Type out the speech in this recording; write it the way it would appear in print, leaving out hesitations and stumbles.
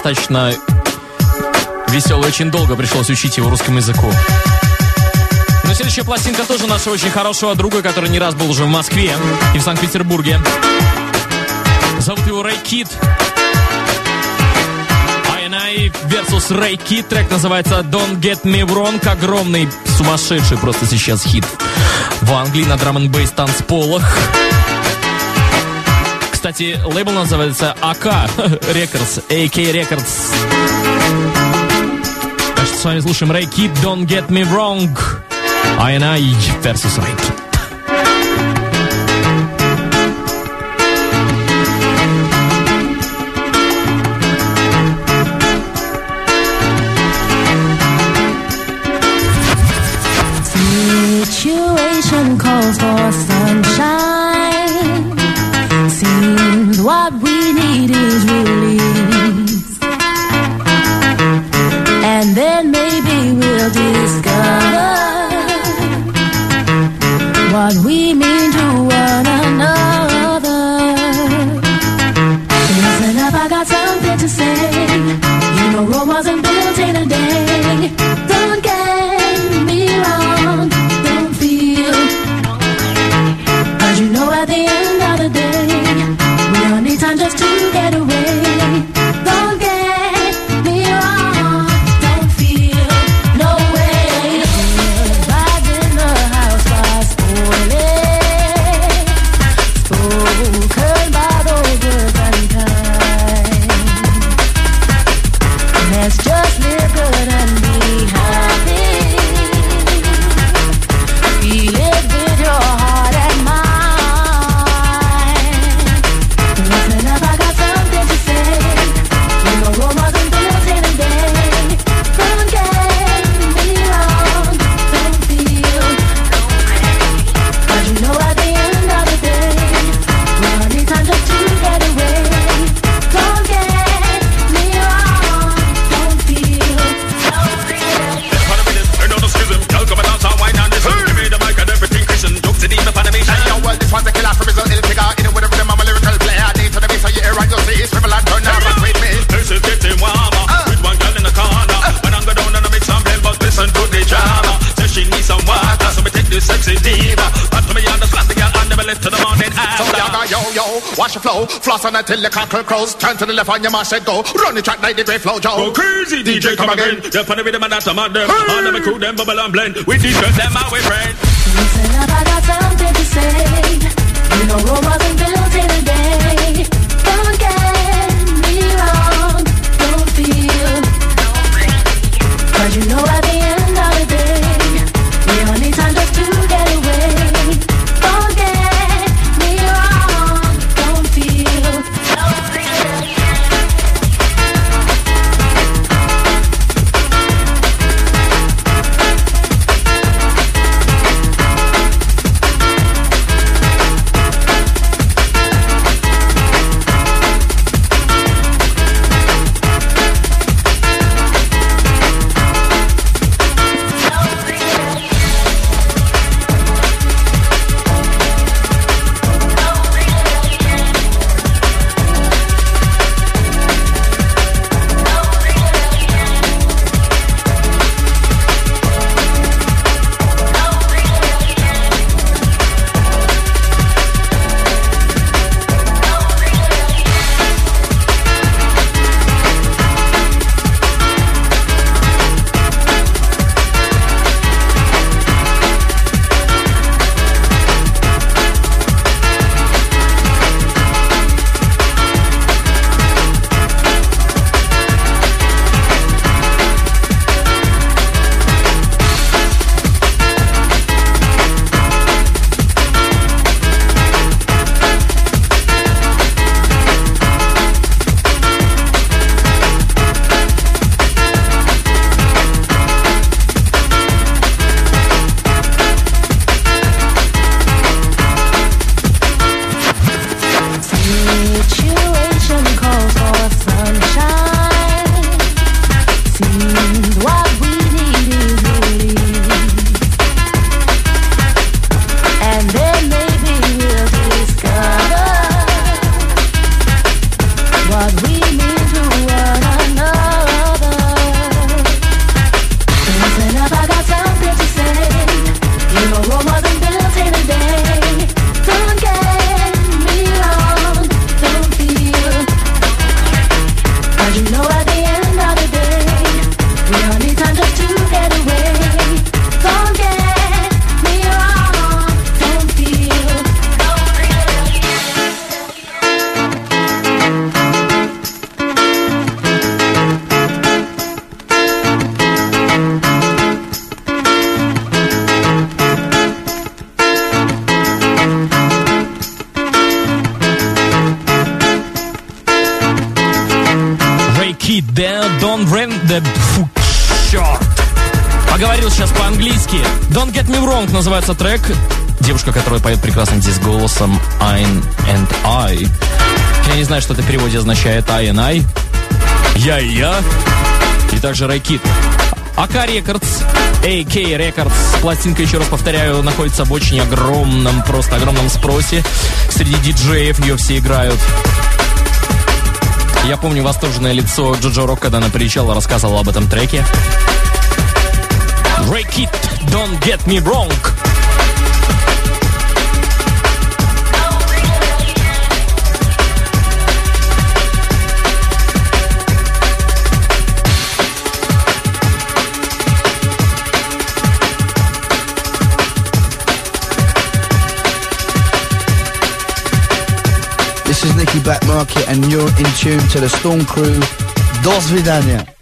достаточно веселый, очень долго пришлось учить его русскому языку. Но следующая пластинка тоже нашего очень хорошего друга, который не раз был уже в Москве и в Санкт-Петербурге. Зовут его Рэй Кид. I versus Ray Kid. Трек называется Don't Get Me Wrong. Огромный, сумасшедший просто сейчас хит в Англии на драм-н-бейс танцполах. Кстати, лейбл называется AK Records, AK Records. Так что с вами слушаем Ray Kid, Don't Get Me Wrong. I versus Ray Kid. Situation calls for sunshine. Seems what we need is release. And then maybe we'll discover what we mean to one another. Listen up, I got something to say. You know Rome wasn't built in a day. Don't get me wrong. You know at the end of the day, we don't need time just to get away. Don't get me wrong, don't feel no way. Vibes in the house by spoiling, spoken by those good and kind. Let's just live good and be happy. Feel it with your heart and mind. Watch the flow, floss on until the cockle crows. Turn to the left on your march and go. Run the track like the great flow, Joe. Go crazy, DJ, come again. They're funny with them and that's them on them. All them crew, them bubble and blend. We these girls, them how we friend. Listen up, I got something to say. You know Rome wasn't built in a day. Don't get me wrong, don't feel. Cause you know at the end of the day, we don't need time just to get away. Don't get me wrong, don't feel. know at the end of the day, we all need time just to get away. Don't get me wrong, don't feel. Don't rent the... Фу, черт! Поговорил сейчас по-английски. Don't Get Me Wrong называется трек. Девушка, которая поет прекрасным здесь голосом I and I. Я не знаю, что это в переводе означает I and I. Я и я. И также Ray Kid. AK Records, AK Records. Пластинка, еще раз повторяю, находится в очень огромном, просто огромном спросе. Среди диджеев ее все играют. Я помню восторженное лицо Джоджо Рок, когда она приезжала, рассказывала об этом треке. Ray Kid, Don't Get Me Wrong. This is Nicky Black Market and you're in tune to the Storm Crew. До свидания.